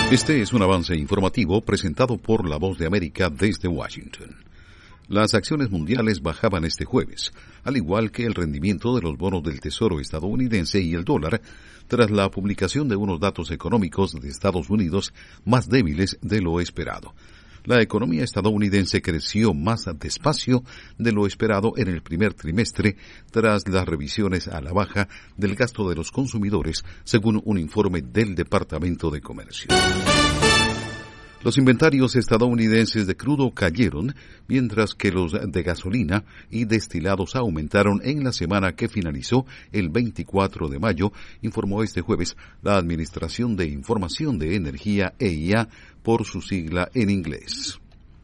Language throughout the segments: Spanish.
Este es un avance informativo presentado por La Voz de América desde Washington. Las acciones mundiales bajaban este jueves, al igual que el rendimiento de los bonos del Tesoro estadounidense y el dólar, tras la publicación de unos datos económicos de Estados Unidos más débiles de lo esperado. La economía estadounidense creció más despacio de lo esperado en el primer trimestre tras las revisiones a la baja del gasto de los consumidores, según un informe del Departamento de Comercio. Los inventarios estadounidenses de crudo cayeron, mientras que los de gasolina y destilados aumentaron en la semana que finalizó el 24 de mayo, informó este jueves la Administración de Información de Energía, EIA, por su sigla en inglés.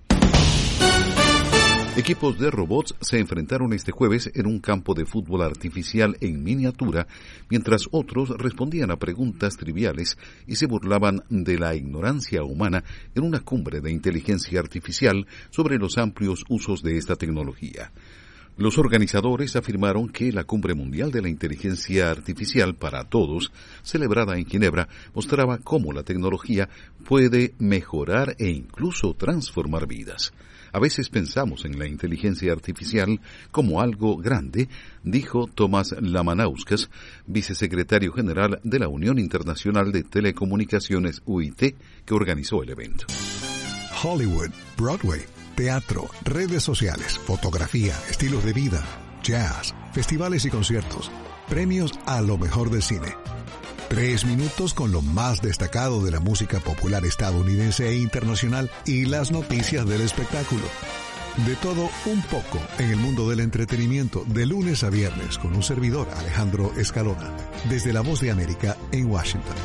Equipos de robots se enfrentaron este jueves en un campo de fútbol artificial en miniatura, mientras otros respondían a preguntas triviales y se burlaban de la ignorancia humana en una cumbre de inteligencia artificial sobre los amplios usos de esta tecnología. Los organizadores afirmaron que la Cumbre Mundial de la Inteligencia Artificial para Todos, celebrada en Ginebra, mostraba cómo la tecnología puede mejorar e incluso transformar vidas. A veces pensamos en la inteligencia artificial como algo grande, dijo Tomás Lamanauskas, vicesecretario general de la Unión Internacional de Telecomunicaciones UIT, que organizó el evento. Hollywood, Broadway, teatro, redes sociales, fotografía, estilos de vida, jazz, festivales y conciertos, premios a lo mejor del cine. 3 minutos con lo más destacado de la música popular estadounidense e internacional y las noticias del espectáculo. De todo un poco en el mundo del entretenimiento, de lunes a viernes, con un servidor, Alejandro Escalona, desde La Voz de América en Washington.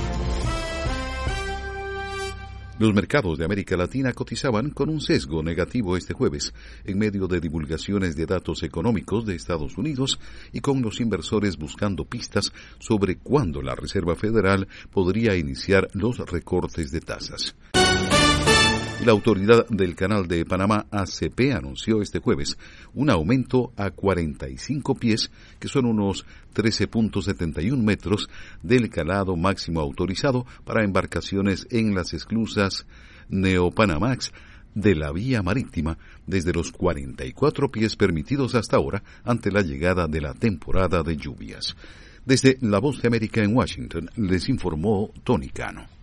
Los mercados de América Latina cotizaban con un sesgo negativo este jueves, en medio de divulgaciones de datos económicos de Estados Unidos y con los inversores buscando pistas sobre cuándo la Reserva Federal podría iniciar los recortes de tasas. La autoridad del Canal de Panamá, ACP, anunció este jueves un aumento a 45 pies, que son unos 13.71 metros, del calado máximo autorizado para embarcaciones en las esclusas Neopanamax de la vía marítima, desde los 44 pies permitidos hasta ahora ante la llegada de la temporada de lluvias. Desde La Voz de América en Washington, les informó Tony Cano.